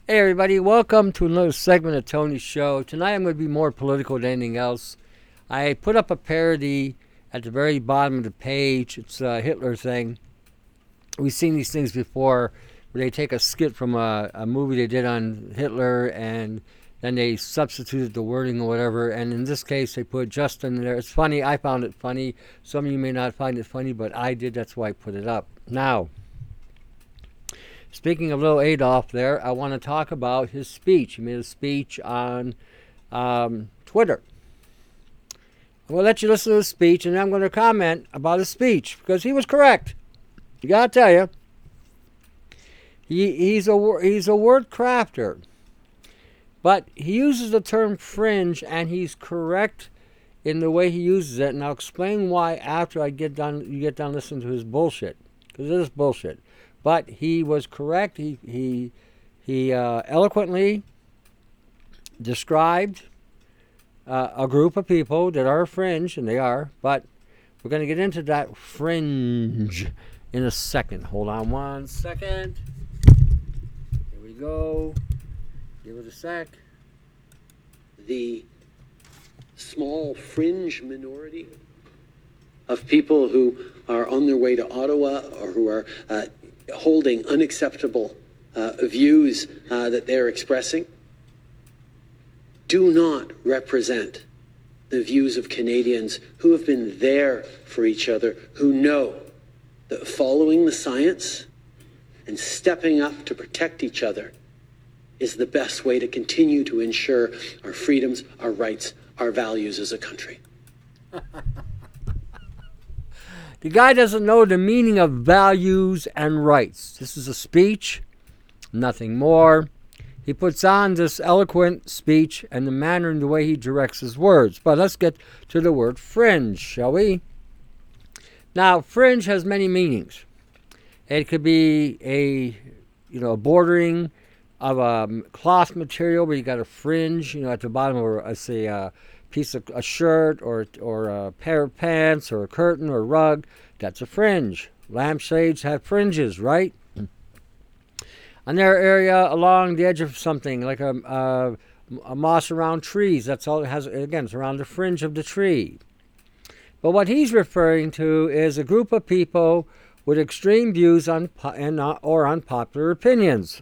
Hey everybody, welcome to another segment of Tony's show. Tonight I'm going to be more political than anything else. I put up a parody at the very bottom of the page. It's a Hitler thing. We've seen these things before where they take a skit from a movie they did on Hitler and then they substituted the wording or whatever. And in this case, they put Justin there. It's funny. I found it funny. Some of you may not find it funny, but I did. That's why I put it up. Now, speaking of little Adolf there, I want to talk about his speech. He made a speech on Twitter. I'm going to let you listen to his speech, and then I'm going to comment about his speech, because he was correct. You got to tell you. He's a word crafter. But he uses the term fringe, and he's correct in the way he uses it. And I'll explain why after you get done listening to his bullshit. Because it is bullshit. But he was correct. He eloquently described a group of people that are fringe, and they are. But we're going to get into that fringe in a second. Hold on one second. Here we go. Give it a sec. The small fringe minority of people who are on their way to Ottawa or who are holding unacceptable views that they're expressing do not represent the views of Canadians who have been there for each other, who know that following the science and stepping up to protect each other is the best way to continue to ensure our freedoms, our rights, our values as a country. The guy doesn't know the meaning of values and rights. This is a speech, nothing more. He puts on this eloquent speech and the manner and the way he directs his words. But let's get to the word fringe, shall we? Now, fringe has many meanings. It could be a bordering of a cloth material where you got a fringe, at the bottom of, a piece of a shirt or a pair of pants or a curtain or a rug. That's a fringe. Lampshades have fringes, right? On their area along the edge of something, like a moss around trees. That's all it has. Again, it's around the fringe of the tree. But what he's referring to is a group of people with extreme views or unpopular opinions.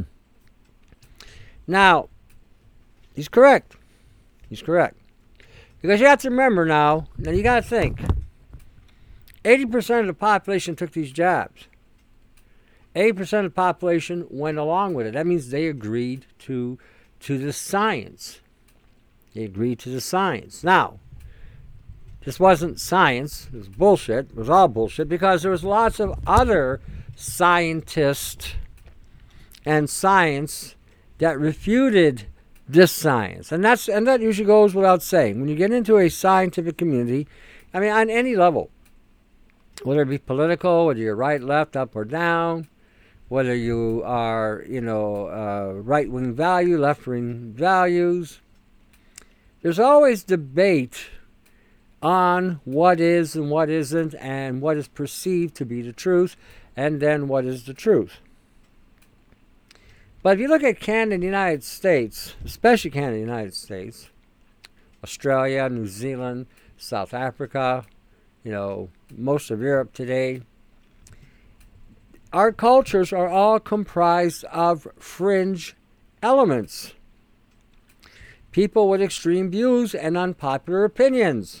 Now, he's correct. He's correct. Because you have to remember now you got to think, 80% of the population took these jabs. 80% of the population went along with it. That means they agreed to the science. They agreed to the science. Now, this wasn't science. It was bullshit. It was all bullshit because there was lots of other scientists and science that refuted this science. And that usually goes without saying. When you get into a scientific community, on any level, whether it be political, whether you're right, left, up, or down, whether you are, right-wing value, left-wing values, there's always debate on what is and what isn't and what is perceived to be the truth and then what is the truth. But if you look at Canada and the United States, especially Canada and the United States, Australia, New Zealand, South Africa, most of Europe today, our cultures are all comprised of fringe elements. People with extreme views and unpopular opinions.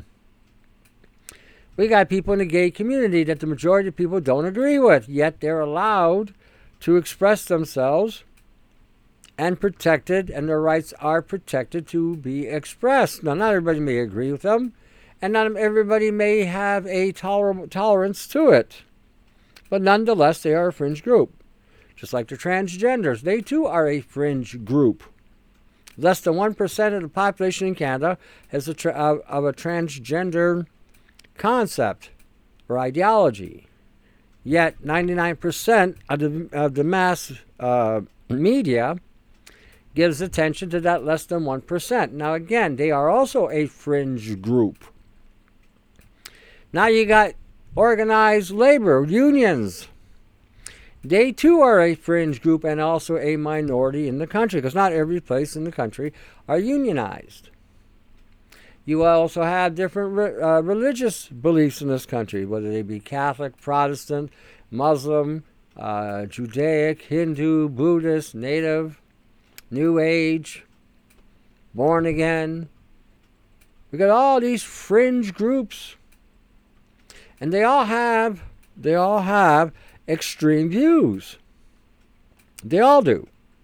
We got people in the gay community that the majority of people don't agree with, yet they're allowed to express themselves and protected, and their rights are protected to be expressed. Now, not everybody may agree with them, and not everybody may have a tolerance to it. But nonetheless, they are a fringe group. Just like the transgenders, they too are a fringe group. Less than 1% of the population in Canada has of a transgender concept or ideology. Yet 99% of the mass media gives attention to that less than 1%. Now again, they are also a fringe group. Now you got organized labor unions. They too are a fringe group and also a minority in the country, because not every place in the country are unionized. You also have different religious beliefs in this country, whether they be Catholic, Protestant, Muslim, Judaic, Hindu, Buddhist, Native, New Age, born again. We got all these fringe groups, and they all have extreme views. They all do.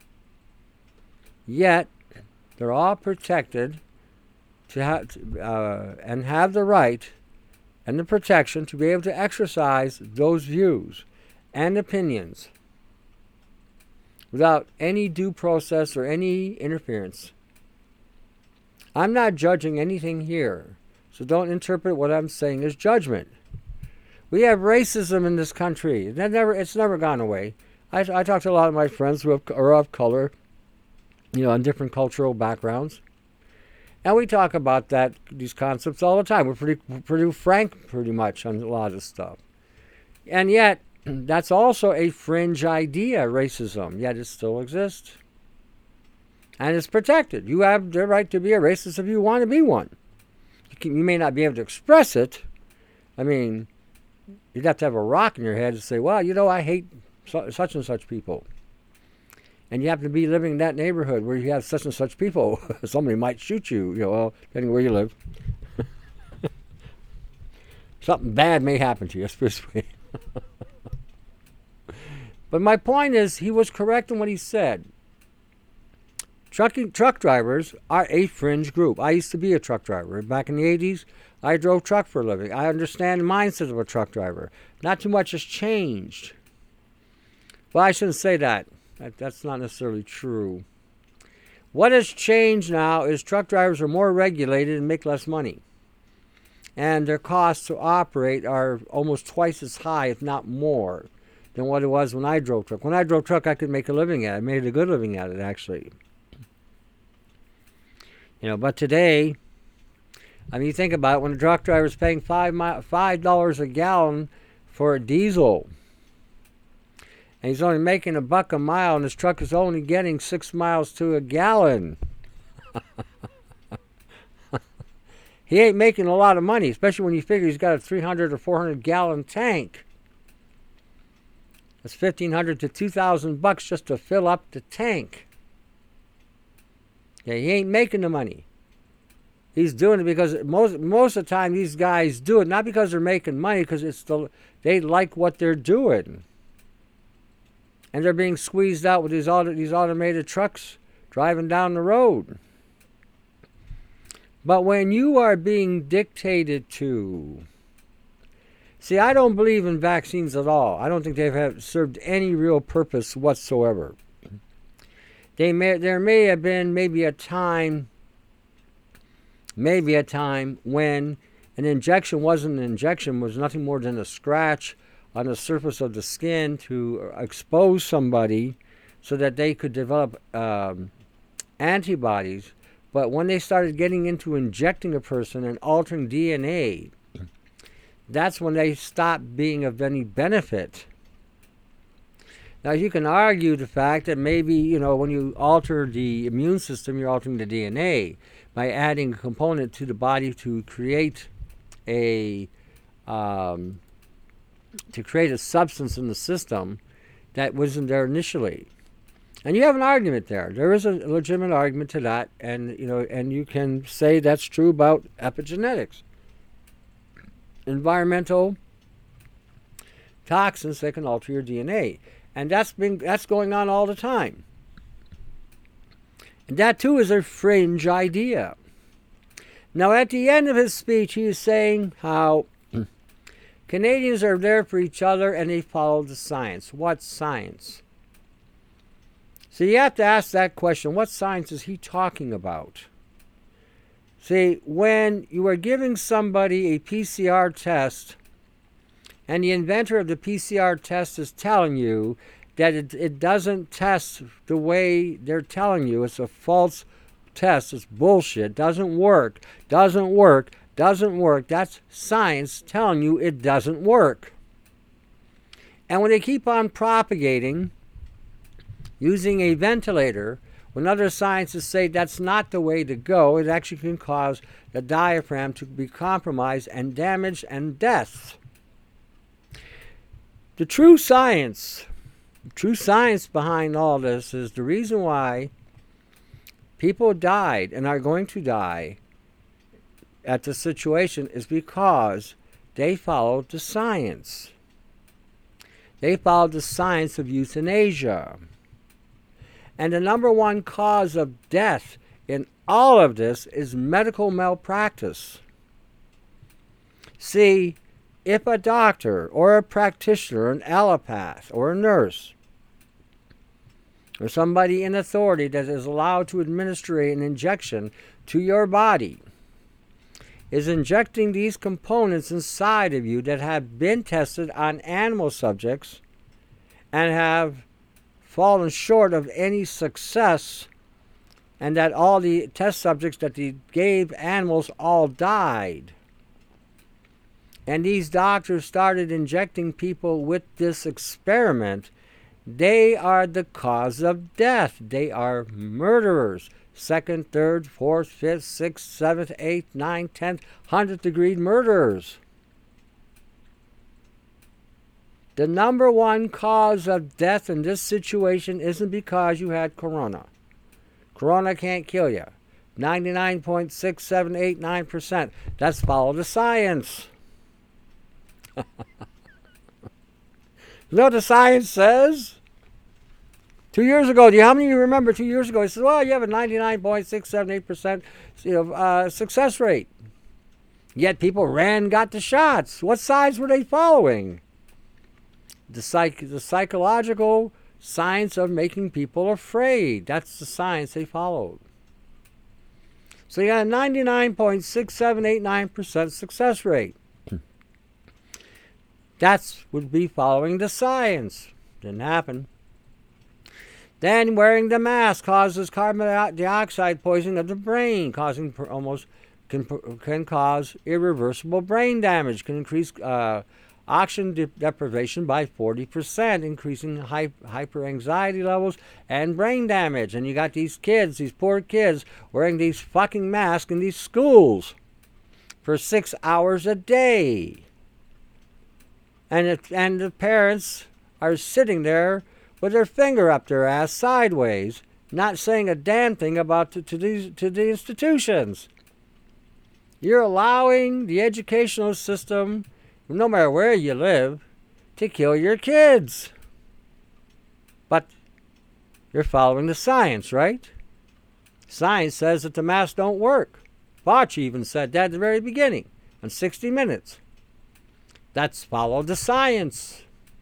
Yet they're all protected to have and have the right and the protection to be able to exercise those views and opinions without any due process or any interference. I'm not judging anything here, so don't interpret what I'm saying as judgment. We have racism in this country. It's never gone away. I talk to a lot of my friends who are of color, on different cultural backgrounds. And we talk about these concepts all the time. We're pretty frank, pretty much, on a lot of stuff. And yet, that's also a fringe idea, racism. Yet it still exists. And it's protected. You have the right to be a racist if you want to be one. You may not be able to express it. I mean, you'd have to have a rock in your head to say, well, I hate such and such people. And you happen to be living in that neighborhood where you have such and such people. Somebody might shoot you, depending where you live. Something bad may happen to you, especially. But my point is, he was correct in what he said. Truck drivers are a fringe group. I used to be a truck driver. Back in the 80s, I drove truck for a living. I understand the mindset of a truck driver. Not too much has changed. Well, I shouldn't say that. That's not necessarily true. What has changed now is truck drivers are more regulated and make less money. And their costs to operate are almost twice as high, if not more, than what it was when I drove truck. When I drove truck, I could make a living at it. I made a good living at it, actually. But today, you think about it, when a truck driver is paying $5 a gallon for a diesel, and he's only making $1 a mile, and his truck is only getting 6 miles to a gallon. He ain't making a lot of money, especially when you figure he's got a 300 or 400 gallon tank. That's $1,500 to $2,000 just to fill up the tank. Yeah, he ain't making the money. He's doing it because most of the time these guys do it not because they're making money, because they like what they're doing. And they're being squeezed out with these automated trucks driving down the road. But when you are being dictated to... See, I don't believe in vaccines at all. I don't think they have served any real purpose whatsoever. There may have been maybe a time when an injection wasn't an injection, was nothing more than a scratch on the surface of the skin to expose somebody so that they could develop antibodies. But when they started getting into injecting a person and altering DNA, that's when they stopped being of any benefit. Now, you can argue the fact that maybe, when you alter the immune system, you're altering the DNA by adding a component to the body to create a substance in the system that wasn't there initially. And you have an argument there. There is a legitimate argument to that, and and you can say that's true about epigenetics. Environmental toxins that can alter your DNA. And that's going on all the time. And that too is a fringe idea. Now at the end of his speech, he is saying how Canadians are there for each other and they follow the science. What science? So you have to ask that question. What science is he talking about? See, when you are giving somebody a PCR test, and the inventor of the PCR test is telling you that it doesn't test the way they're telling you. It's a false test. It's bullshit. Doesn't work. That's science telling you it doesn't work. And when they keep on propagating using a ventilator, when other scientists say that's not the way to go, it actually can cause the diaphragm to be compromised and damaged and death. The true science behind all this is the reason why people died and are going to die at the situation is because they followed the science. They followed the science of euthanasia. And the number one cause of death in all of this is medical malpractice. See, if a doctor or a practitioner, an allopath or a nurse, or somebody in authority that is allowed to administer an injection to your body, is injecting these components inside of you that have been tested on animal subjects and have fallen short of any success, and that all the test subjects that they gave animals all died. And these doctors started injecting people with this experiment. They are the cause of death. They are murderers. 2nd, 3rd, 4th, 5th, 6th, 7th, 8th, 9th, 10th, 100th degree murderers. The number one cause of death in this situation isn't because you had corona. Corona can't kill you. 99.6789%. That's follow the science. You know what the science says? 2 years ago, how many of you remember 2 years ago? He says, well, you have a 99.678% success rate. Yet people got the shots. What sides were they following? The psychological science of making people afraid. That's the science they followed. So you got a 99.6789% success rate. That would be following the science. Didn't happen. Then wearing the mask causes carbon dioxide poisoning of the brain, can cause irreversible brain damage, can increase oxygen deprivation by 40%, increasing hyperanxiety levels and brain damage. And you got these kids, these poor kids, wearing these fucking masks in these schools for 6 hours a day. And the parents are sitting there with their finger up their ass sideways, not saying a damn thing about to the institutions. You're allowing the educational system, no matter where you live, to kill your kids. But you're following the science, right? Science says that the masks don't work. Fauci even said that at the very beginning, on 60 Minutes. That's follow the science.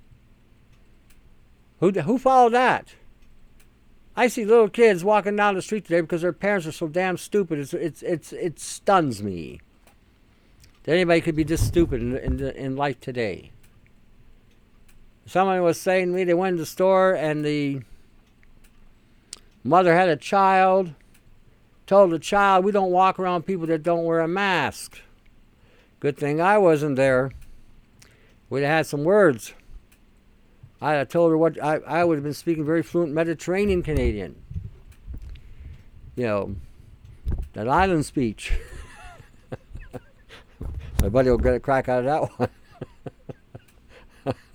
Who followed that? I see little kids walking down the street today because their parents are so damn stupid. It stuns me that anybody could be this stupid in life today. Someone was saying to me they went to the store and the mother had a child, told the child, we don't walk around people that don't wear a mask. Good thing I wasn't there. We'd have had some words. I told her what I would have been speaking very fluent Mediterranean Canadian. You know, that island speech. My buddy will get a crack out of that one.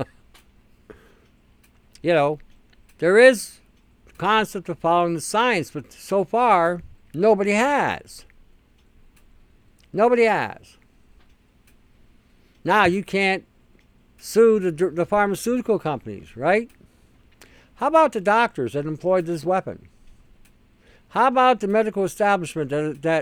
You know, there is the concept of following the science, but so far, nobody has. Nobody has. Now, you can't sue the pharmaceutical companies, right? How about the doctors that employed this weapon? How about the medical establishment that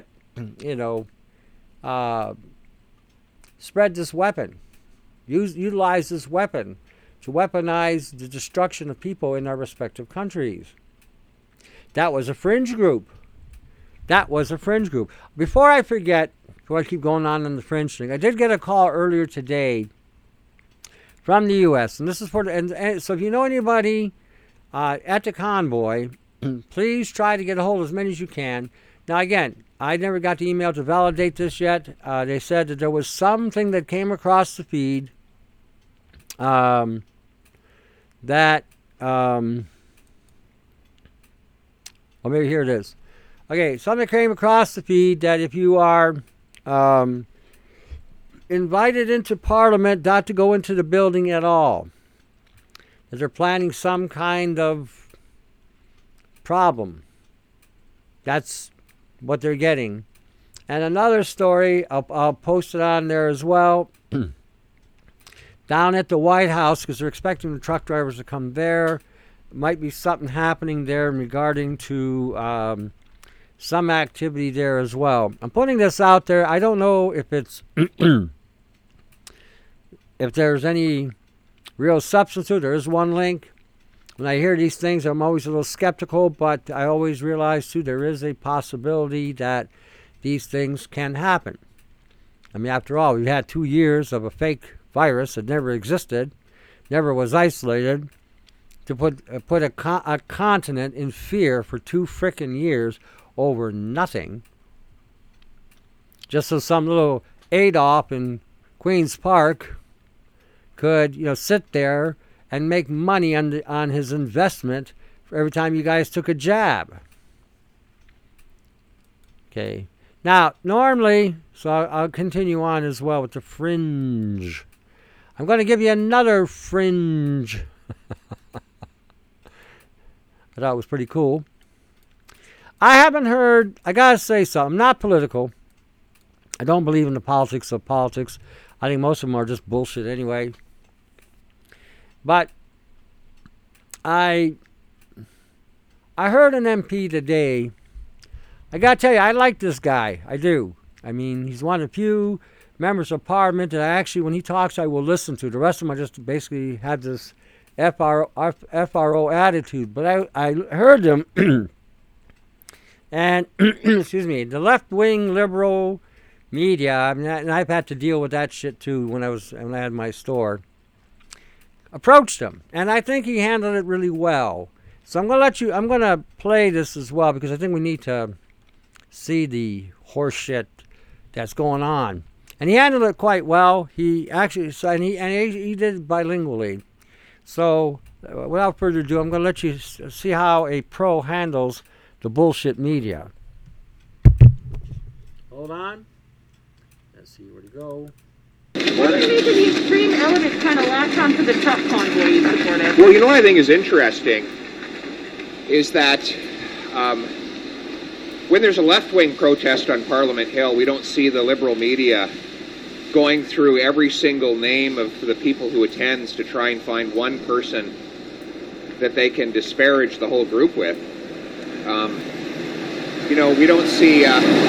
spread this weapon, utilized this weapon to weaponize the destruction of people in our respective countries? That was a fringe group. That was a fringe group. Before I forget, before I keep going on the fringe thing, I did get a call earlier today from the U.S. And this is and so if you know anybody at the convoy, please try to get a hold of as many as you can. Now again, I never got the email to validate this yet. They said that there was something that came across the feed that, maybe here it is. Okay, something came across the feed that if you are invited into Parliament, not to go into the building at all, that they're planning some kind of problem. That's what they're getting. And another story, I'll post it on there as well, down at the White House, because they're expecting the truck drivers to come there. Might be something happening there regarding to some activity there as well. I'm putting this out there. I don't know if it's if there's any real substance to it. There is one link. When I hear these things, I'm always a little skeptical, but I always realize too there is a possibility that these things can happen. I mean, after all, we've had 2 years of a fake virus that never existed, never was isolated, to put a continent in fear for 2 frickin' years over nothing, just so some little Adolf in Queen's Park could, sit there and make money on his investment for every time you guys took a jab. Okay. Now, normally, so I'll continue on as well with the fringe. I'm going to give you another fringe. I thought it was pretty cool. I haven't heard, I got to say something, I'm not political. I don't believe in the politics of politics. I think most of them are just bullshit anyway. But I heard an MP today. I got to tell you, I like this guy. I do. I mean, he's one of the few members of Parliament that I actually, when he talks, I will listen to. The rest of them, I just basically had this FRO attitude. But I heard him, and, excuse me, the left-wing liberal media, I mean, and I've had to deal with that shit too when I had my store, approached him. And I think he handled it really well. So I'm going to play this as well, because I think we need to see the horse shit that's going on. And he handled it quite well. He actually, he did it bilingually. So without further ado, I'm going to let you see how a pro handles the bullshit media. Hold on. Let's see where to go. What do you make of the extreme elements kind of latch onto the truck convoy you supported? Well, what I think is interesting is that when there's a left-wing protest on Parliament Hill, we don't see the liberal media going through every single name of the people who attends to try and find one person that they can disparage the whole group with. We don't see...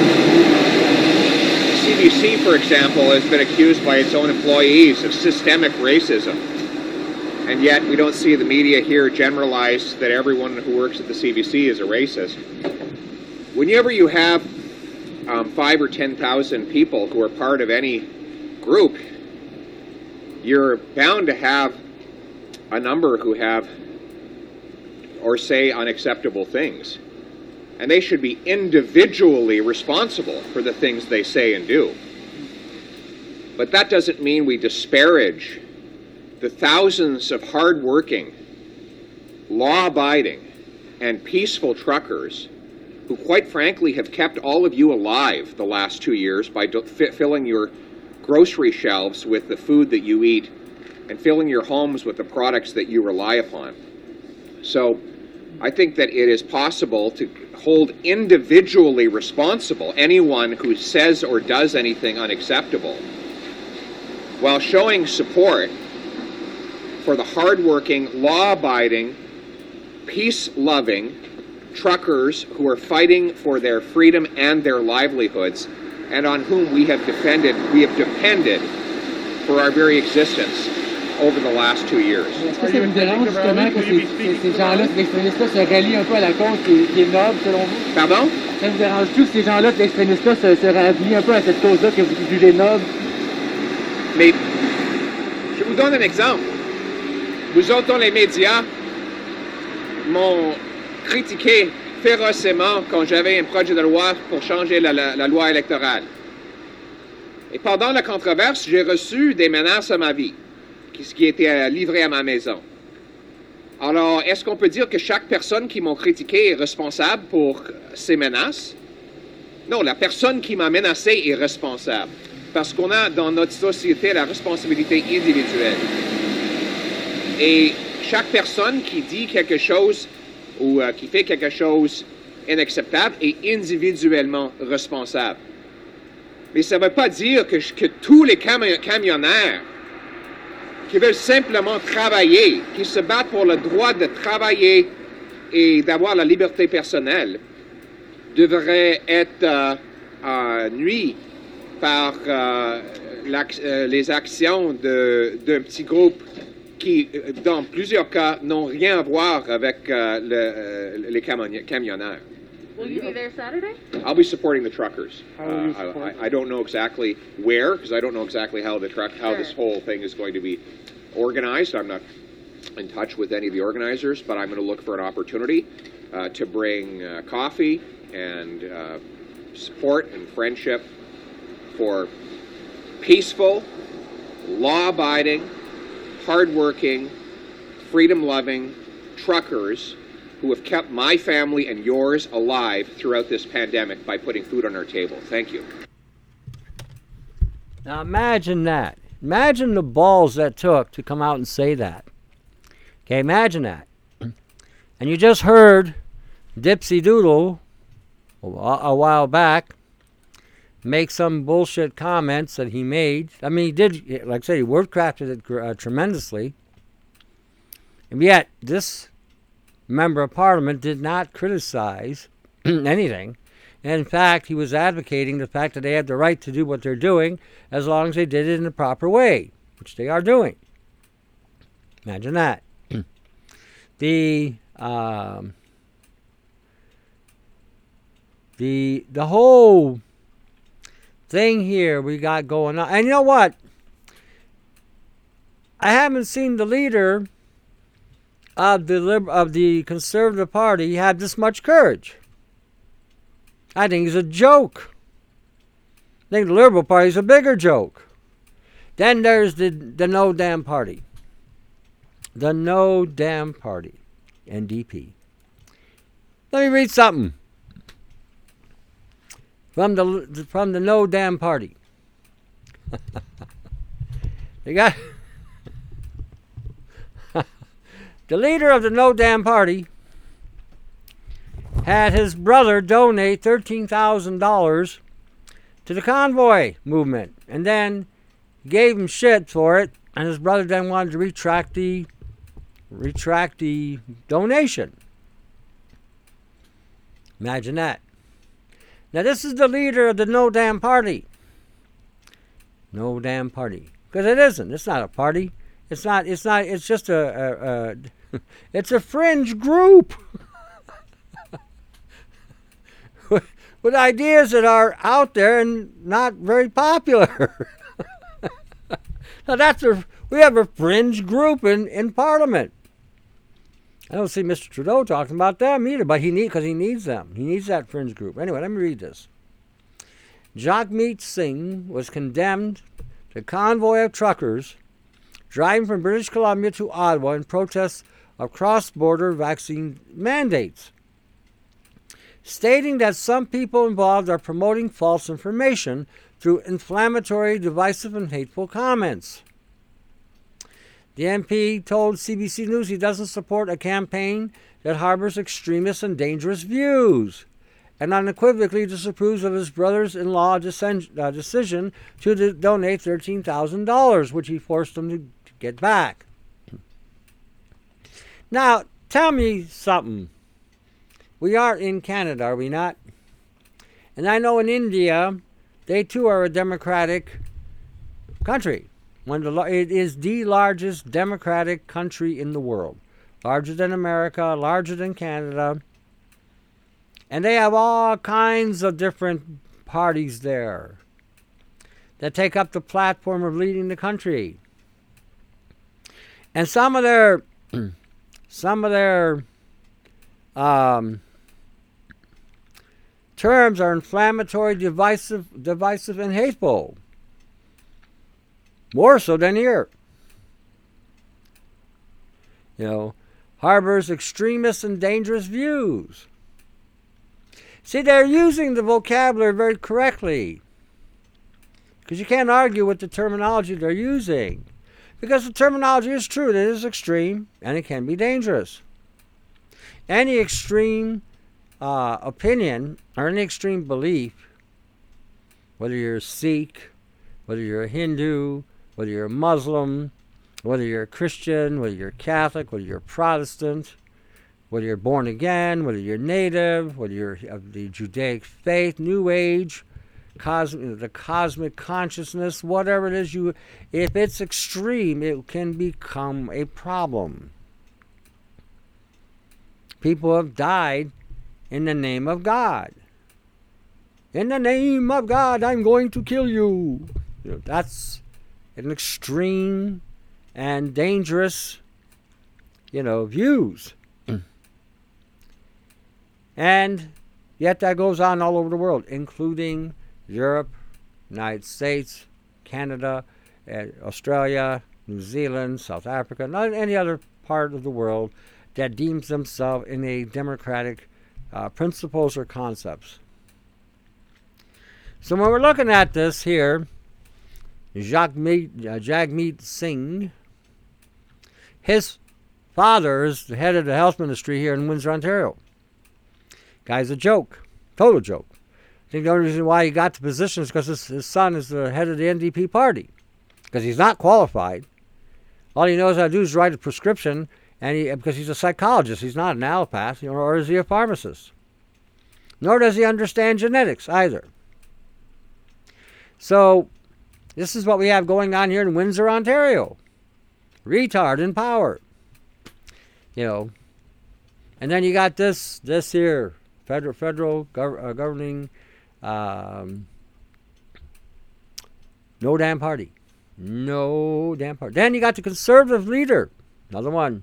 CBC, for example, has been accused by its own employees of systemic racism. And yet we don't see the media here generalize that everyone who works at the CBC is a racist. Whenever you have 5,000 or 10,000 people who are part of any group, you're bound to have a number who have or say unacceptable things. And they should be individually responsible for the things they say and do. But that doesn't mean we disparage the thousands of hard-working, law-abiding, and peaceful truckers who, quite frankly, have kept all of you alive the last 2 years by filling your grocery shelves with the food that you eat and filling your homes with the products that you rely upon. So I think that it is possible to hold individually responsible anyone who says or does anything unacceptable, while showing support for the hardworking, law-abiding, peace-loving truckers who are fighting for their freedom and their livelihoods, and on whom we have depended for our very existence over the last 2 years. Est-ce que ça vous dérange justement que ces gens-là, ces extrémistes-là, se rallient un peu à la cause qui est noble selon vous? Pardon? Ça vous dérange-tu que ces gens-là, ces extrémistes-là, se rallient un peu à cette cause-là que vous jugez noble? Mais je vous donne un exemple. Nous autres, dans les médias, m'ont critiqué férocement quand j'avais un projet de loi pour changer la loi électorale. Et pendant la controverse, j'ai reçu des menaces à ma vie, qui étaient livrées à ma maison. Alors, est-ce qu'on peut dire que chaque personne qui m'a critiqué est responsable pour ces menaces? Non, la personne qui m'a menacé est responsable. Parce qu'on a dans notre société la responsabilité individuelle. Et chaque personne qui dit quelque chose ou qui fait quelque chose inacceptable est individuellement responsable. Mais ça ne veut pas dire que tous les camionneurs qui veulent simplement travailler, qui se battent pour le droit de travailler et d'avoir la liberté personnelle, devraient être nuits par les actions d'un petit groupe qui, dans plusieurs cas, n'ont rien à voir avec les camionneurs. Will you be there Saturday? I'll be supporting the truckers. How will you support I don't know exactly where, because I don't know exactly how this whole thing is going to be organized. I'm not in touch with any of the organizers, but I'm going to look for an opportunity to bring coffee and support and friendship for peaceful, law-abiding, hardworking, freedom-loving truckers who have kept my family and yours alive throughout this pandemic by putting food on our table. Thank you. Now imagine that. Imagine the balls that took to come out and say that. Okay, imagine that. And you just heard Dipsy Doodle a while back make some bullshit comments that he made. I mean, he did, like I said, he word crafted it tremendously. And yet, this member of parliament did not criticize anything. And in fact, he was advocating the fact that they had the right to do what they're doing as long as they did it in the proper way, which they are doing. Imagine that. The whole thing here we got going on, and you know what? I haven't seen the leader of the Conservative Party have this much courage. I think he's a joke. I think the Liberal Party is a bigger joke. Then there's the No Damn Party. The No Damn Party, NDP. Let me read something from the No Damn Party. They got the leader of the No Damn Party had his brother donate $13,000 to the convoy movement, and then gave him shit for it, and his brother then wanted to retract the donation. Imagine that. Now this is the leader of the No Damn Party. No Damn Party. Because it isn't. It's not a party. It's just it's a fringe group with ideas that are out there and not very popular. Now we have a fringe group in Parliament. I don't see Mr. Trudeau talking about them either, but because he needs them. He needs that fringe group. Anyway, let me read this. Jagmeet Singh was condemned to a convoy of truckers driving from British Columbia to Ottawa in protest of cross-border vaccine mandates, stating that some people involved are promoting false information through inflammatory, divisive, and hateful comments. The MP told CBC News he doesn't support a campaign that harbors extremist and dangerous views, and unequivocally disapproves of his brother-in-law decision to donate $13,000, which he forced him to get back. Now, tell me something. We are in Canada, are we not? And I know in India, they too are a democratic country. It is the largest democratic country in the world. Larger than America, larger than Canada. And they have all kinds of different parties there that take up the platform of leading the country. And some of their terms are inflammatory, divisive, and hateful. More so than here. You know, harbors extremist and dangerous views. See, they're using the vocabulary very correctly, because you can't argue with the terminology they're using, because the terminology is true. It is extreme and it can be dangerous. Any extreme opinion or any extreme belief, whether you're a Sikh, whether you're a Hindu, whether you're a Muslim, whether you're a Christian, whether you're Catholic, whether you're Protestant, whether you're born again, whether you're native, whether you're of the Judaic faith, New Age, the cosmic consciousness, whatever it is, if it's extreme, it can become a problem. People have died in the name of God. In the name of God, I'm going to kill you. That's an extreme and dangerous, views. And yet that goes on all over the world, including Europe, United States, Canada, Australia, New Zealand, South Africa, not any other part of the world that deems themselves in a democratic principles or concepts. So when we're looking at this here, Jagmeet Singh, his father is the head of the health ministry here in Windsor, Ontario. Guy's a joke, total joke. I think the only reason why he got the position is because his son is the head of the NDP party, because he's not qualified. All he knows how to do is write a prescription, and because he's a psychologist, he's not an allopath, or is he a pharmacist. Nor does he understand genetics either. So this is what we have going on here in Windsor, Ontario. Retard in power. And then you got this here, federal governing, no damn party. No damn party. Then you got the conservative leader, another one.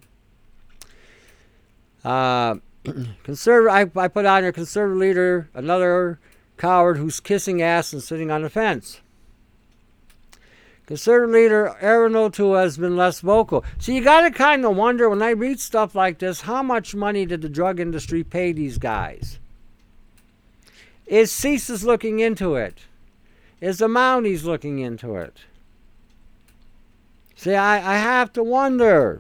I put on here conservative leader, another coward who's kissing ass and sitting on the fence. Conservative leader Aaron O'Toole has been less vocal. So you got to kind of wonder, when I read stuff like this, how much money did the drug industry pay these guys? Is CSIS looking into it? Is the Mounties looking into it? See, I have to wonder.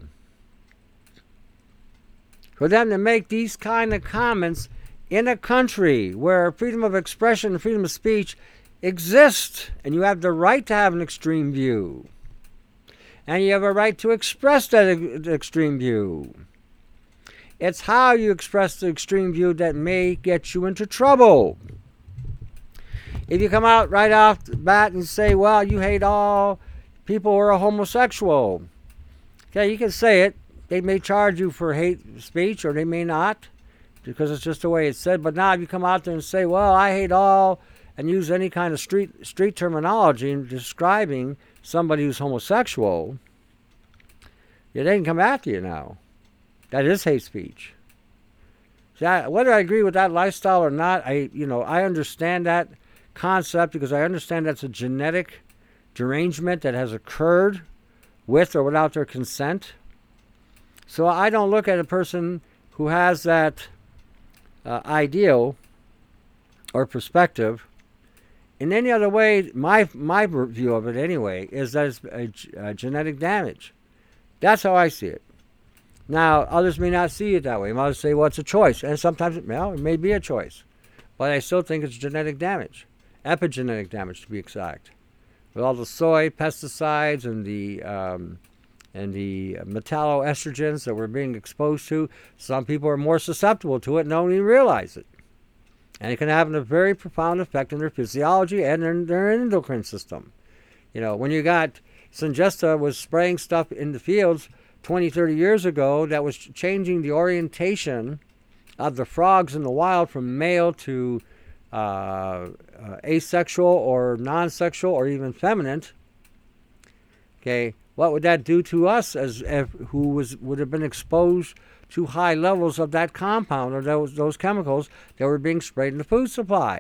For them to make these kind of comments in a country where freedom of expression and freedom of speech exist, and you have the right to have an extreme view, and you have a right to express that extreme view. It's how you express the extreme view that may get you into trouble. If you come out right off the bat and say, well, you hate all people who are homosexual, okay, you can say it. They may charge you for hate speech, or they may not, because it's just the way it's said. But now if you come out there and say, well, I hate all, and use any kind of street terminology in describing somebody who's homosexual, they can come after you now. That is hate speech. See, whether I agree with that lifestyle or not, I understand that concept, because I understand that's a genetic derangement that has occurred with or without their consent. So I don't look at a person who has that ideal or perspective in any other way. My view of it anyway is that it's a genetic damage. That's how I see it. Now, others may not see it that way. Others say, well, it's a choice. And sometimes it may be a choice. But I still think it's genetic damage. Epigenetic damage, to be exact. With all the soy, pesticides, and the metalloestrogens that we're being exposed to, some people are more susceptible to it and don't even realize it. And it can have a very profound effect on their physiology and their endocrine system. When you got Syngenta was spraying stuff in the fields 20, 30 years ago that was changing the orientation of the frogs in the wild from male to asexual or non-sexual or even feminine. Okay, what would that do to us would have been exposed to high levels of that compound or those chemicals that were being sprayed in the food supply?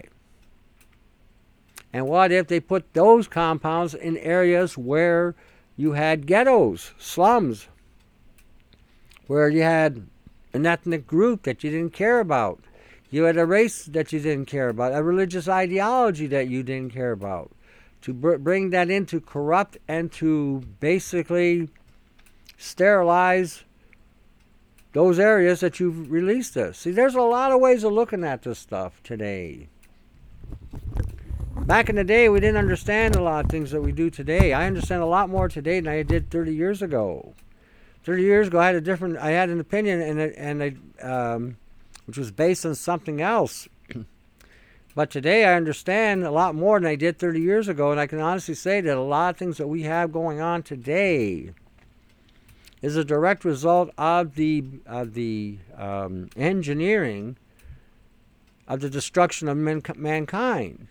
And what if they put those compounds in areas where you had ghettos, slums, where you had an ethnic group that you didn't care about. You had a race that you didn't care about, a religious ideology that you didn't care about. To bring that in to corrupt and to basically sterilize those areas that you've released this. See, there's a lot of ways of looking at this stuff today. Back in the day, we didn't understand a lot of things that we do today. I understand a lot more today than I did 30 years ago. 30 years ago, I had an opinion, which was based on something else. But today, I understand a lot more than I did 30 years ago, and I can honestly say that a lot of things that we have going on today is a direct result of the engineering of the destruction of mankind.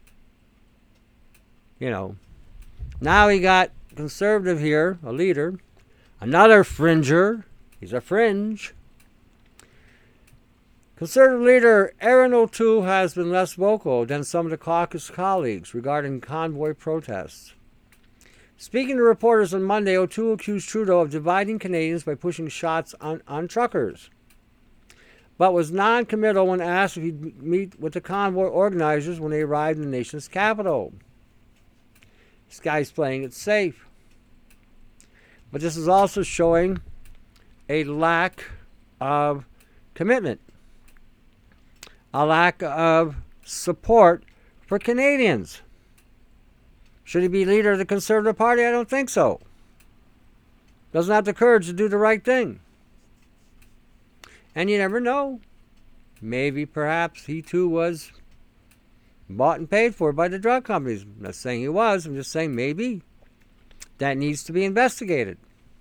You know, now we got conservative here, a leader, another fringer. He's a fringe. Conservative leader Erin O'Toole has been less vocal than some of the caucus colleagues regarding convoy protests. Speaking to reporters on Monday, O'Toole accused Trudeau of dividing Canadians by pushing shots on truckers, but was non-committal when asked if he'd meet with the convoy organizers when they arrived in the nation's capital. This guy's playing it safe. But this is also showing a lack of commitment, a lack of support for Canadians. Should he be leader of the Conservative Party? I don't think so. Doesn't have the courage to do the right thing. And you never know. Maybe, perhaps, he too was bought and paid for by the drug companies. I'm not saying he was. I'm just saying maybe. That needs to be investigated.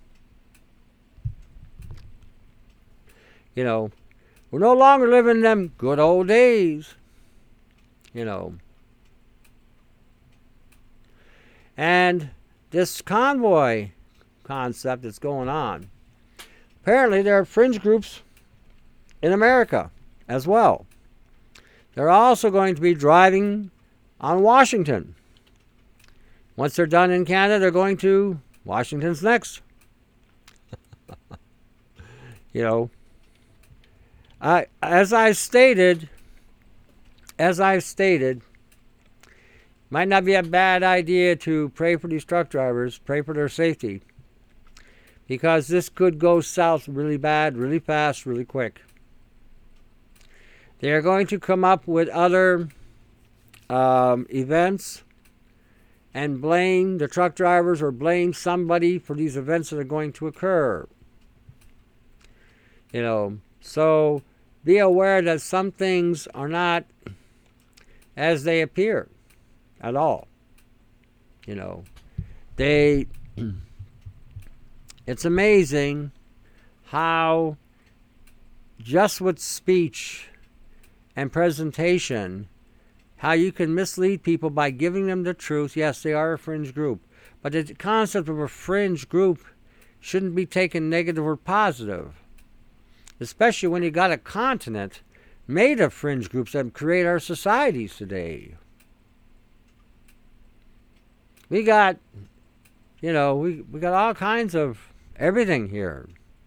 You know, we're no longer living in them good old days. You know. And this convoy concept that's going on, apparently there are fringe groups in America as well. They're also going to be driving on Washington. Once they're done in Canada, they're going to Washington's next. You know, as I've stated, might not be a bad idea to pray for these truck drivers, pray for their safety, because this could go south really bad, really fast, really quick. They are going to come up with other events and blame the truck drivers or blame somebody for these events that are going to occur. You know, so be aware that some things are not as they appear at all. You know, it's amazing how just with speech and presentation, how you can mislead people by giving them the truth. Yes, they are a fringe group, but the concept of a fringe group shouldn't be taken negative or positive, especially when you got a continent made of fringe groups that create our societies today. We got, you know, we got all kinds of everything here.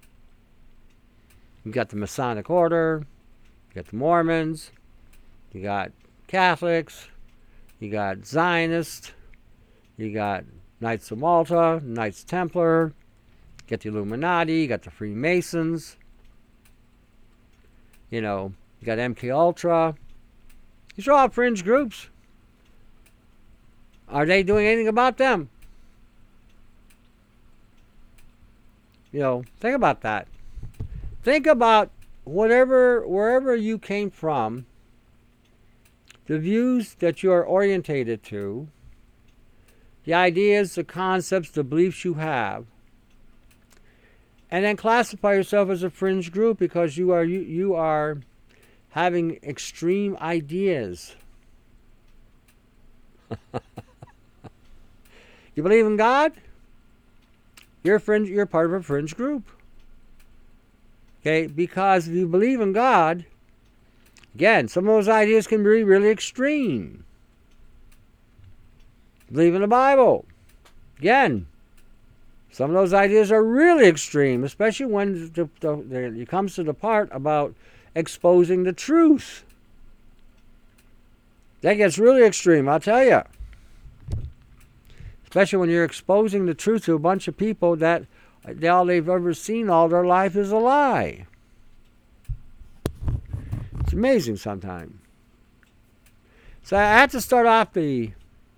You got the Masonic Order, you got the Mormons, you got Catholics, you got Zionists, you got Knights of Malta, Knights Templar, you got the Illuminati, you got the Freemasons, you know, you got MK Ultra. These are all fringe groups. Are they doing anything about them? You know, think about that. Think about wherever you came from, the views that you are orientated to, the ideas, the concepts, the beliefs you have, and then classify yourself as a fringe group because you are having extreme ideas. You believe in God? You're part of a fringe group. Okay, because if you believe in God, again, some of those ideas can be really extreme. Believe in the Bible. Again, Some of those ideas are really extreme, especially when it comes to the part about exposing the truth. That gets really extreme, I'll tell you. Especially when you're exposing the truth to a bunch of people that all they've ever seen all their life is a lie. It's amazing sometimes. So I had to start off the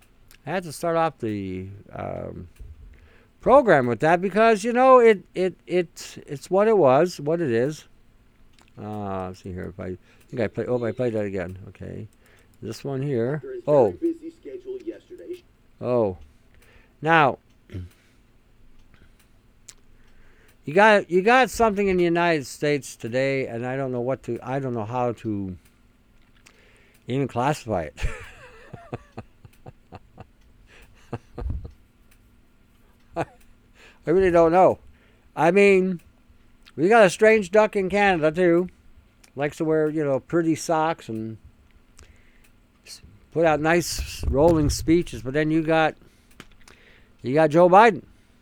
program with that because it's what it was, what it is. Let's see here. I played that again. Okay, this one here. Oh. Busy schedule yesterday. Oh. Now, you got something in the United States today, and I don't know how to even classify it. I really don't know. I mean, we got a strange duck in Canada too. Likes to wear, pretty socks and put out nice rolling speeches. But then you got Joe Biden.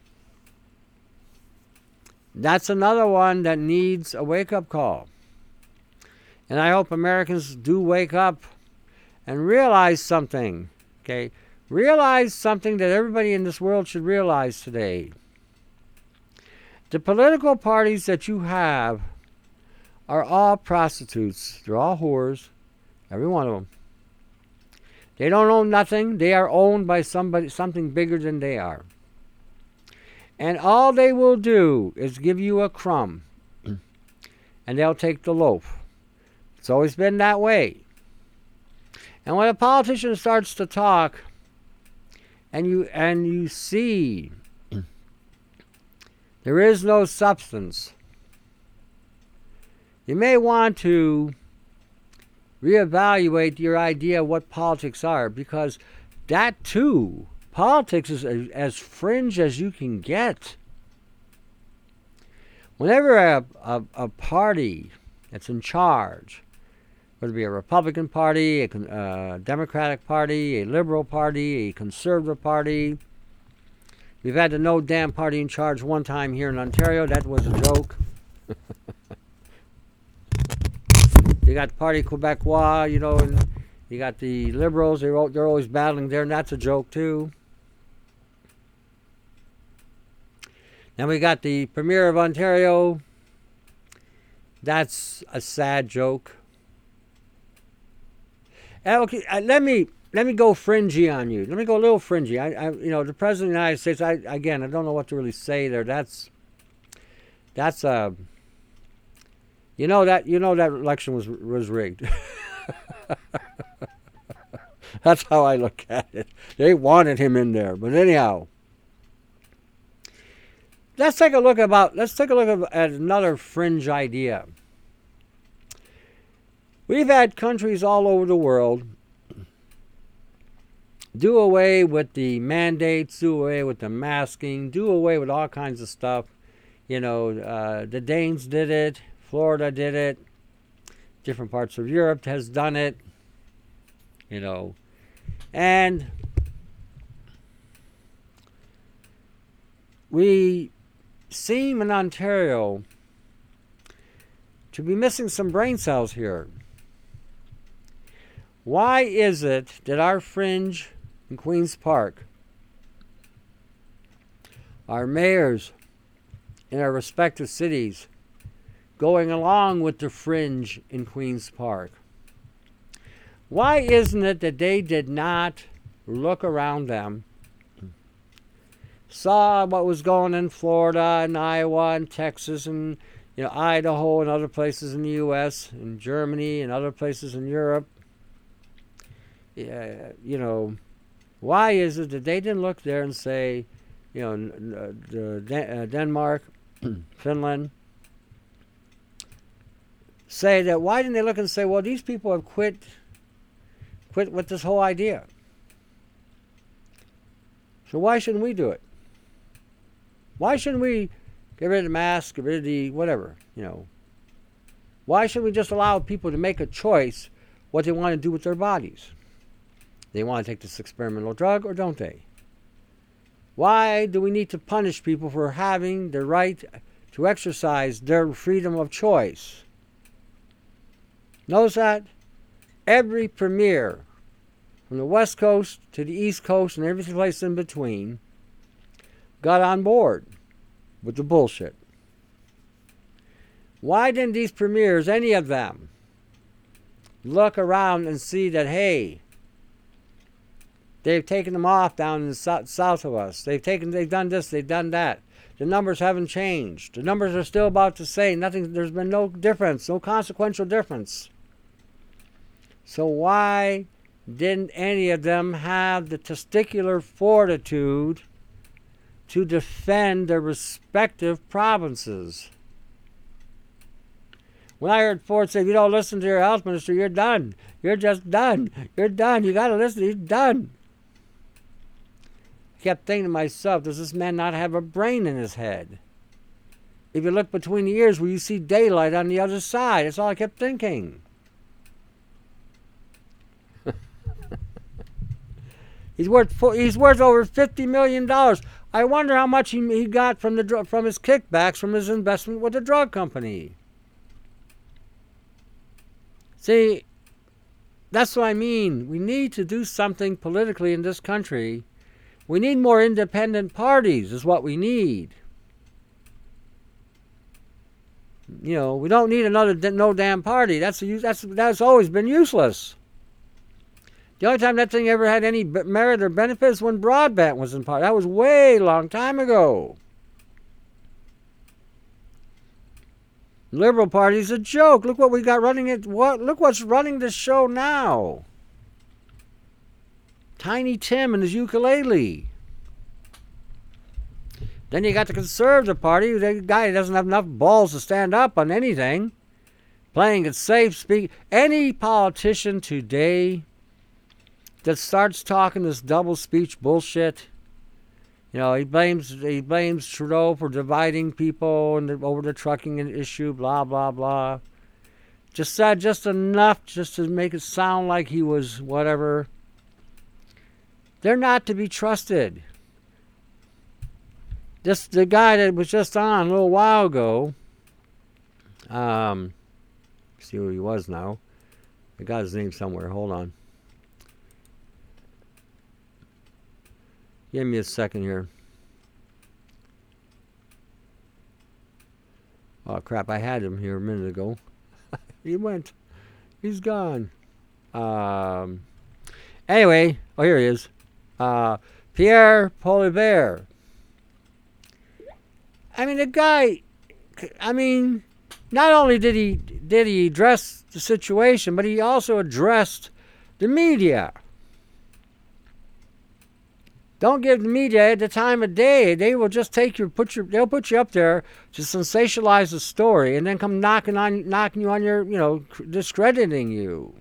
That's another one that needs a wake-up call. And I hope Americans do wake up and realize something. Okay? Realize something that everybody in this world should realize today. The political parties that you have are all prostitutes. They're all whores. Every one of them. They don't own nothing. They are owned by something bigger than they are. And all they will do is give you a crumb. And they'll take the loaf. It's always been that way. And when a politician starts to talk, and you see there is no substance, you may want to reevaluate your idea of what politics are, because that too, politics is as fringe as you can get. Whenever a party that's in charge, whether it be a Republican Party, a Democratic Party, a Liberal Party, a Conservative Party. We've had the No Damn Party in charge one time here in Ontario. That was a joke. You got the Parti Québécois, and you got the Liberals. They're always battling there, and that's a joke too. Then we got the Premier of Ontario. That's a sad joke. Okay, let me go fringy on you. Let me go a little fringy. The President of the United States. I don't know what to really say there. That's that election was rigged. That's how I look at it. They wanted him in there, but anyhow. Let's take a look at another fringe idea. We've had countries all over the world do away with the mandates, do away with the masking, do away with all kinds of stuff. The Danes did it, Florida did it, different parts of Europe has done it, and we seem in Ontario to be missing some brain cells here. Why is it that our fringe in Queen's Park, our mayors in our respective cities, going along with the fringe in Queen's Park? Why isn't it that they did not look around them, saw what was going on in Florida and Iowa and Texas and Idaho and other places in the U.S. and Germany and other places in Europe? Why is it that they didn't look there and say, Denmark, Finland, say that? Why didn't they look and say, well, these people have quit with this whole idea? So why shouldn't we do it? Why shouldn't we get rid of the mask, get rid of the whatever, Why shouldn't we just allow people to make a choice what they want to do with their bodies? They want to take this experimental drug or don't they? Why do we need to punish people for having the right to exercise their freedom of choice? Notice that every premier, from the West Coast to the East Coast and every place in between, got on board with the bullshit. Why didn't these premiers, any of them, look around and see that, hey, they've taken them off down in the south of us. They've done this, they've done that. The numbers haven't changed. The numbers are still about the same. There's been no difference, no consequential difference. So why didn't any of them have the testicular fortitude to defend their respective provinces? When I heard Ford say, if you don't listen to your health minister, you're done. You're just done. You're done. You got to listen. He's done. I kept thinking to myself, does this man not have a brain in his head? If you look between the ears, will you see daylight on the other side? That's all I kept thinking. He's worth over $50 million. I wonder how much he got from his kickbacks from his investment with the drug company. See, that's what I mean. We need to do something politically in this country. We need more independent parties is what we need. You know, we don't need another no damn party. That's always been useless. The only time that thing ever had any merit or benefit is when Broadbent was in power. That was way long time ago. Liberal Party's a joke. Look what we got running it. Look what's running the show now. Tiny Tim and his ukulele. Then you got the Conservative Party. The guy doesn't have enough balls to stand up on anything. Playing it safe. Speak. Any politician today that starts talking this double speech bullshit. You know, he blames Trudeau for dividing people and over the trucking issue, blah, blah, blah. Just said just enough just to make it sound like he was whatever. They're not to be trusted. The guy that was just on a little while ago, see who he was now. I got his name somewhere. Hold on. Give me a second here. Oh, crap. I had him here a minute ago. He went. He's gone. Anyway. Oh, here he is. Pierre Poilievre. I mean, the guy... I mean, not only did he address the situation, but he also addressed the media. Don't give the media the time of day. They will just they'll put you up there to sensationalize the story and then come knocking you on your, discrediting you.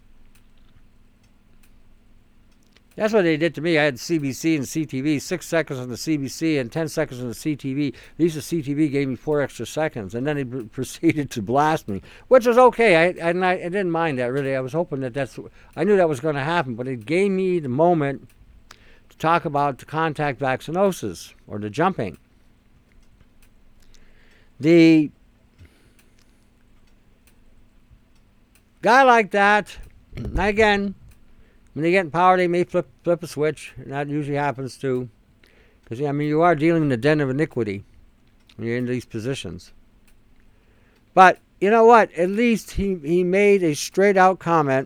That's what they did to me. I had CBC and CTV, 6 seconds on the CBC and 10 seconds on the CTV. These of CTV gave me 4 extra seconds, and then they proceeded to blast me, which was okay. I didn't mind that, really. I was hoping I knew that was going to happen, but it gave me the moment to talk about the contact vaccinosis, or the jumping. The guy like that, again, when they get in power, they may flip a switch, and that usually happens too. Because, you are dealing in the den of iniquity when you're in these positions. But, you know what? At least he made a straight-out comment.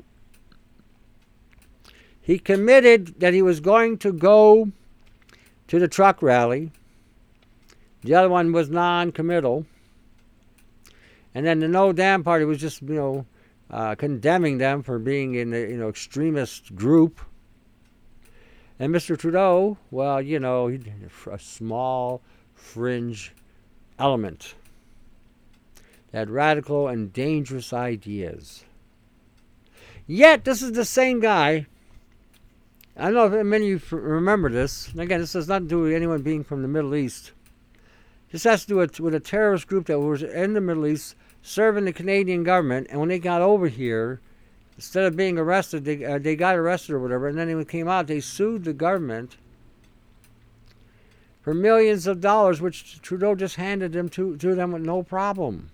He committed that he was going to go to the truck rally. The other one was non-committal. And then the No Damn Party was just, condemning them for being in the extremist group. And Mr. Trudeau, well, he's a small fringe element that had radical and dangerous ideas. Yet, this is the same guy. I don't know if many of you remember this. And again, this has nothing to do with anyone being from the Middle East. This has to do with a terrorist group that was in the Middle East serving the Canadian government. And when they got over here, instead of being arrested, they got arrested or whatever. And then when they came out, they sued the government for millions of dollars, which Trudeau just handed them to them with no problem.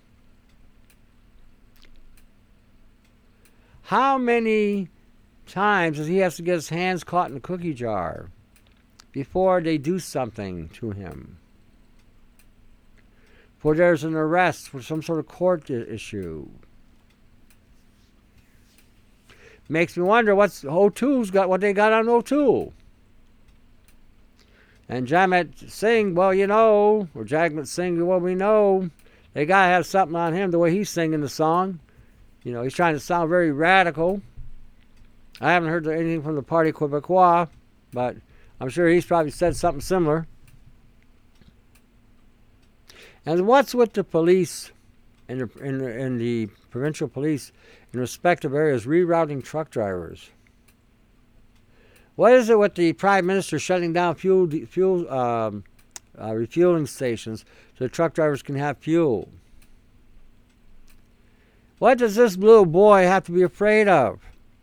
How many times does he have to get his hands caught in a cookie jar before they do something to him? Before there's an arrest for some sort of court issue? Makes me wonder what's O'Toole's got, what they got on O'Toole. And Jagmeet Singh, well, you know, or Jagmeet Singh, well, we know they got to have something on him the way he's singing the song. You know, he's trying to sound very radical. I haven't heard anything from the Parti Québécois, but I'm sure he's probably said something similar. And what's with the police and the provincial police in respective areas rerouting truck drivers? What is it with the Prime Minister shutting down refueling stations so truck drivers can have fuel? What does this little boy have to be afraid of?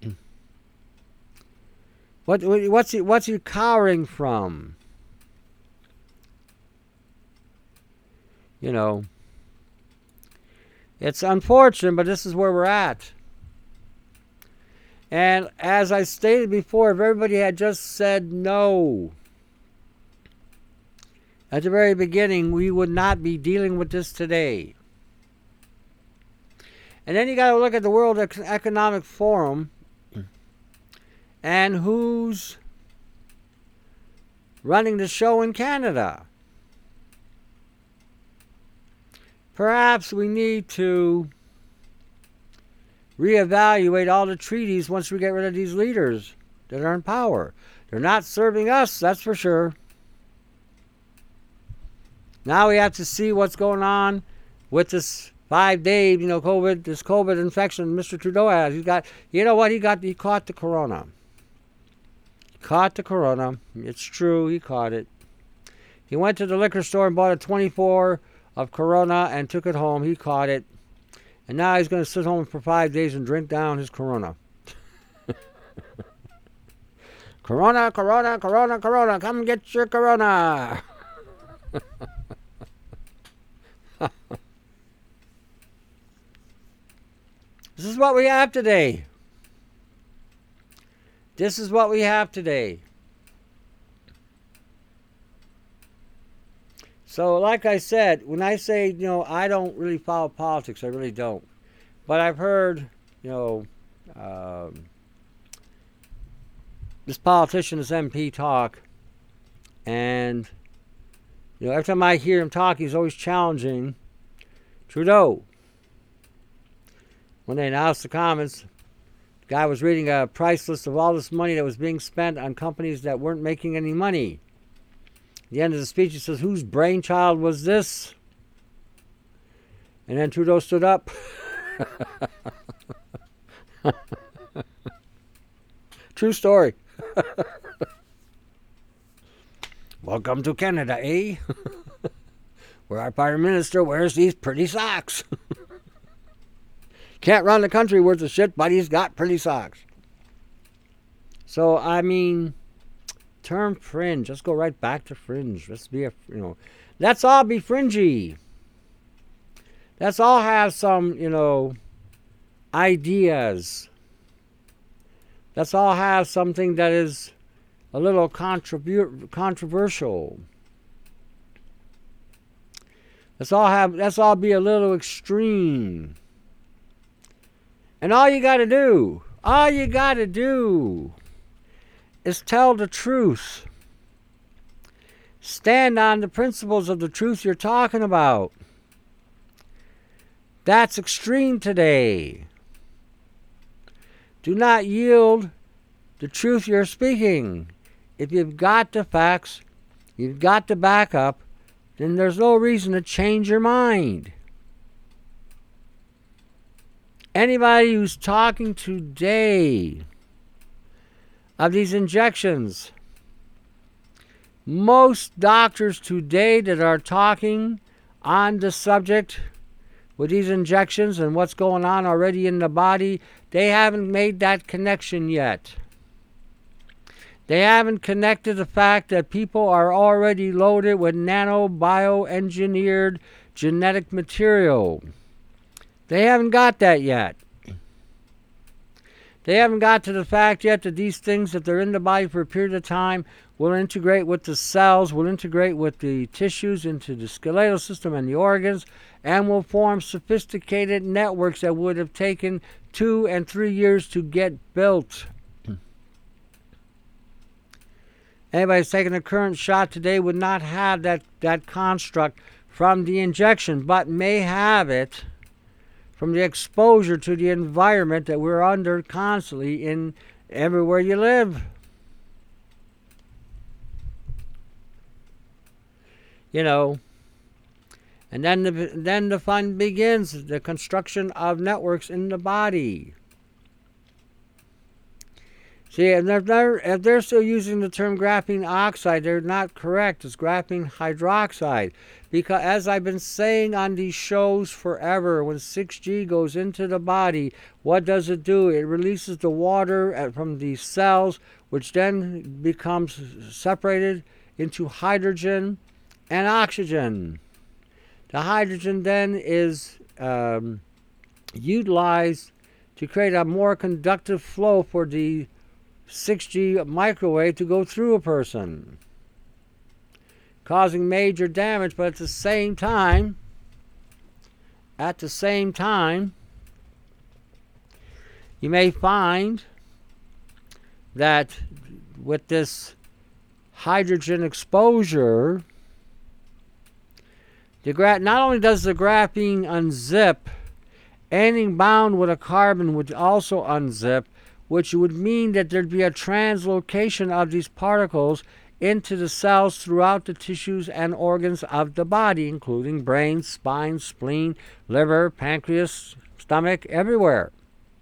What's he cowering from? You know, it's unfortunate, but this is where we're at. And as I stated before, if everybody had just said no at the very beginning, we would not be dealing with this today. And then you got to look at the World Economic Forum and who's running the show in Canada. Perhaps we need to reevaluate all the treaties once we get rid of these leaders that are in power. They're not serving us, that's for sure. Now we have to see what's going on with this 5-day, COVID infection Mr. Trudeau has. He caught the corona. Caught the corona. It's true, he caught it. He went to the liquor store and bought a 24 of corona and took it home. He caught it. And now he's going to sit home for 5 days and drink down his corona. Corona, corona, corona, corona. Come get your corona. This is what we have today. This is what we have today. So, like I said, when I say, I don't really follow politics, I really don't. But I've heard, this politician, this MP talk, and, every time I hear him talk, he's always challenging Trudeau. When they announced the comments, the guy was reading a price list of all this money that was being spent on companies that weren't making any money. At the end of the speech, he says, whose brainchild was this? And then Trudeau stood up. True story. Welcome to Canada, eh? Where our Prime Minister wears these pretty socks. Can't run the country worth of shit, but he's got pretty socks. So, term fringe. Let's go right back to fringe. Let's all be fringy. Let's all have some, ideas. Let's all have something that is a little controversial. Let's all be a little extreme. And all you got to do is tell the truth. Stand on the principles of the truth you're talking about. That's extreme today. Do not yield the truth you're speaking. If you've got the facts, you've got the backup, then there's no reason to change your mind. Anybody who's talking today of these injections, most doctors today that are talking on the subject with these injections and what's going on already in the body, they haven't made that connection yet. They haven't connected the fact that people are already loaded with nano-bioengineered genetic material. They haven't got that yet. They haven't got to the fact yet that these things, if they're in the body for a period of time, will integrate with the cells, will integrate with the tissues into the skeletal system and the organs, and will form sophisticated networks that would have taken 2 and 3 years to get built. Anybody who's taking a current shot today would not have that construct from the injection, but may have it from the exposure to the environment that we're under constantly in everywhere you live. You know, and then the fun begins, the construction of networks in the body. See, if they're still using the term graphene oxide, they're not correct. It's graphene hydroxide. Because as I've been saying on these shows forever, when 6G goes into the body, what does it do? It releases the water from the cells, which then becomes separated into hydrogen and oxygen. The hydrogen then is utilized to create a more conductive flow for the 6G microwave to go through a person, causing major damage. But at the same time, you may find that with this hydrogen exposure, not only does the graphene unzip, anything bound with a carbon would also unzip, which would mean that there'd be a translocation of these particles into the cells throughout the tissues and organs of the body, including brain, spine, spleen, liver, pancreas, stomach, everywhere.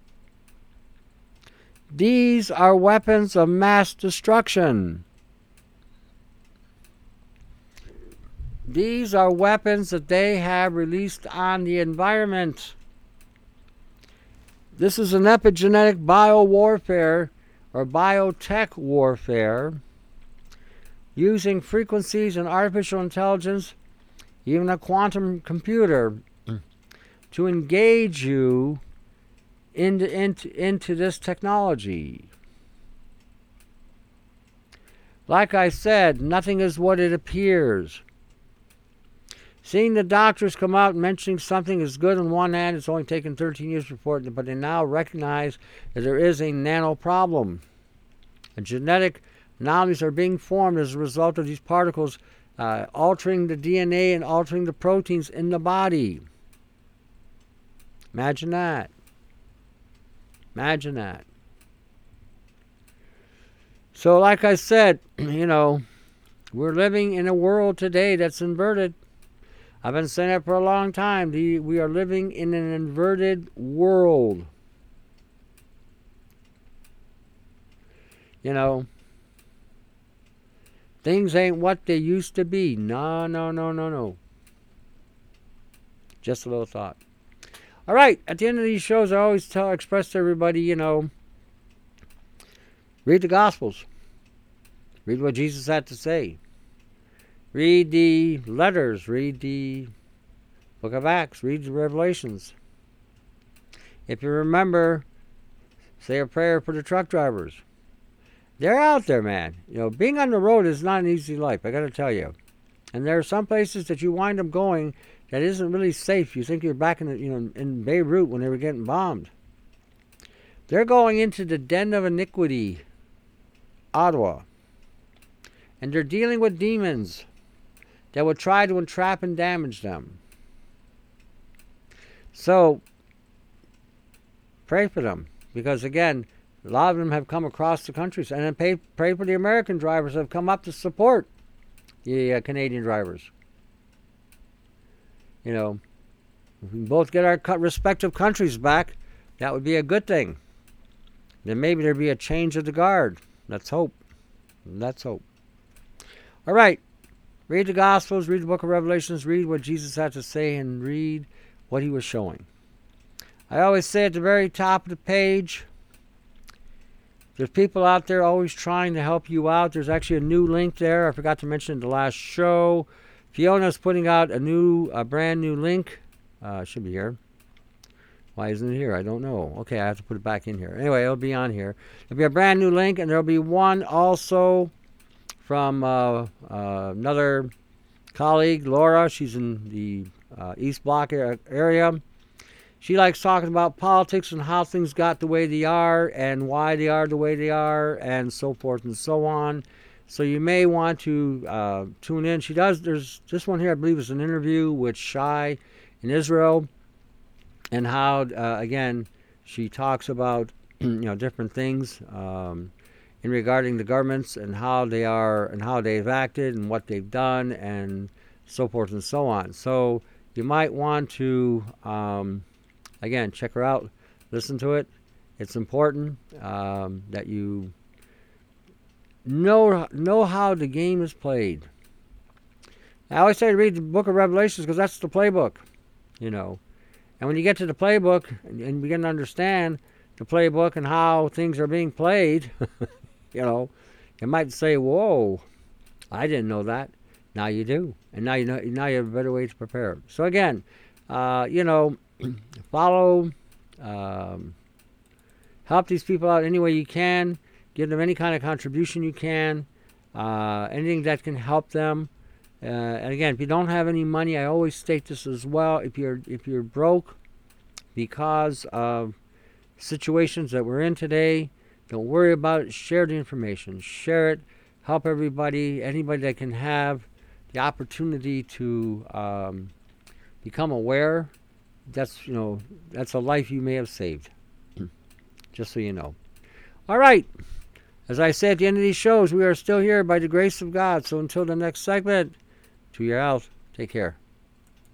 These are weapons of mass destruction. These are weapons that they have released on the environment. This is an epigenetic biowarfare or biotech warfare using frequencies and artificial intelligence, even a quantum computer, to engage you into this technology. Like I said, nothing is what it appears. Seeing the doctors come out mentioning something is good on one hand, it's only taken 13 years before it, but they now recognize that there is a nano problem. And genetic anomalies are being formed as a result of these particles altering the DNA and altering the proteins in the body. Imagine that. Imagine that. So like I said, you know, we're living in a world today that's inverted. I've been saying that for a long time. We are living in an inverted world. You know, things ain't what they used to be. No. Just a little thought. All right, at the end of these shows, I always express to everybody, you know, read the Gospels. Read what Jesus had to say. Read the letters, read the book of Acts, read the Revelations. If you remember, say a prayer for the truck drivers. They're out there, man. You know, being on the road is not an easy life, I got to tell you. And there are some places that you wind up going that isn't really safe. You think you're back in Beirut when they were getting bombed. They're going into the den of iniquity, Ottawa. And they're dealing with demons that would try to entrap and damage them. So, pray for them. Because again, a lot of them have come across the country. And then pray for the American drivers that have come up to support the Canadian drivers. You know, if we both get our respective countries back, that would be a good thing. Then maybe there'd be a change of the guard. Let's hope. Let's hope. All right. Read the Gospels, read the book of Revelations, read what Jesus had to say, and read what he was showing. I always say at the very top of the page, There's people out there always trying to help you out. There's actually a new link there. I forgot to mention in the last show. Fiona's putting out a brand new link. It should be here. Why isn't it here? I don't know. Okay, I have to put it back in here. Anyway, it'll be on here. There'll be a brand new link, and there'll be one also from another colleague, Laura. She's in the East Block area. She likes talking about politics and how things got the way they are and why they are the way they are and so forth and so on. So you may want to tune in. She does. There's this one here, I believe, is an interview with Shai in Israel, and how again she talks about different things in regarding the governments and how they are and how they've acted and what they've done and so forth and so on. So you might want to again check her out, listen to it. It's important that you know how the game is played. I always say to read the book of Revelations because that's the playbook, And when you get to the playbook and begin to understand the playbook and how things are being played, you might say, "Whoa, I didn't know that." Now you do, and now you know. Now you have a better way to prepare. So again, follow, help these people out any way you can. Give them any kind of contribution you can, anything that can help them. And again, if you don't have any money, I always state this as well. If you're broke because of situations that we're in today, don't worry about it. Share the information. Share it. Help everybody. Anybody that can have the opportunity to become aware. That's a life you may have saved. Just so you know. All right. As I say at the end of these shows, we are still here by the grace of God. So until the next segment, to your health, take care.